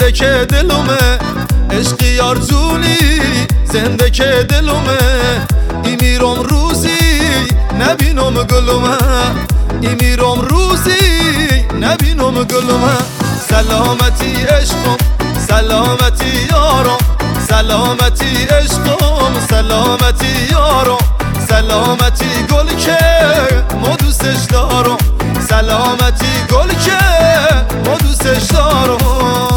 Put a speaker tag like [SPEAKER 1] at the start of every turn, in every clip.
[SPEAKER 1] زنده که دلومه عشقی آرزونی زنده که دلومه میرم روزی نبینم گلومه میرم روزی نبینم گلومه سلامتی عشقم سلامتی یارم سلامتی عشقم سلامتی یارم سلامتی گل که ما دوستش دارم سلامتی گل که ما دوستش دارم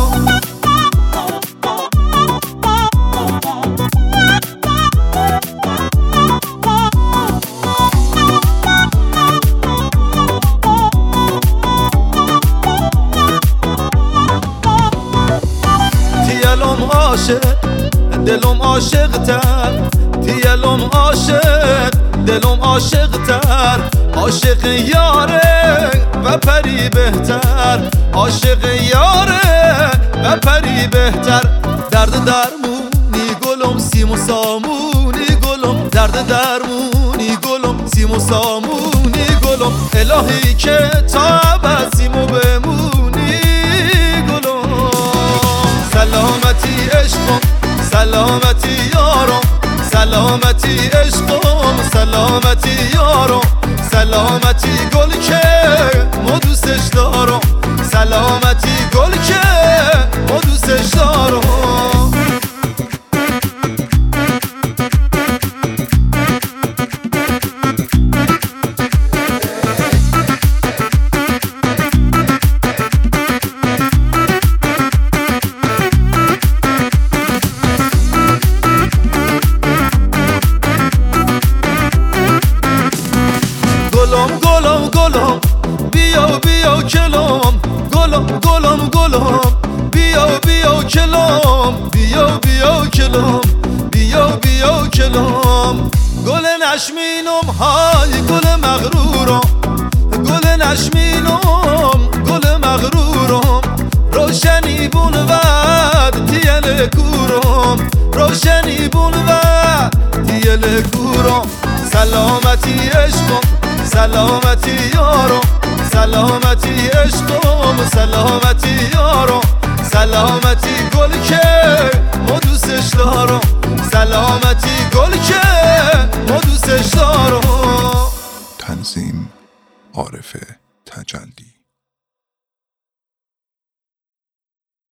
[SPEAKER 1] دلم عاشق تر دیلم عاشق دلم عاشق تر عاشق یاره و پری بهتر عاشق یاره و پری بهتر درد درمونی گلم سیم و سامونی گلم درد درمونی گلم سیم و سامونی گلم الهی که تا ابد سیمو بمونی گلم سلامتی عشقم سلامتی یارم سلامتی عشقم سلامتی یارم سلامتی گل که ما دوستش دارم سلامتی گل که ما دوستش دارم بیا کلام گلم گلم گلم بیا کلام بیا کلام بیا کلام گل نشمینم های گل مغرورم گل نشمینم گل مغرورم روشنی بون ود دیل کورم روشنی بون ود دیل کورم سلامتی عشقم سلامتی یارم سلامتی عشقم سلامتی یارم سلامتی گل که ما دوستش دارم سلامتی گل که ما دوستش دارم
[SPEAKER 2] تنظیم عارف تجلی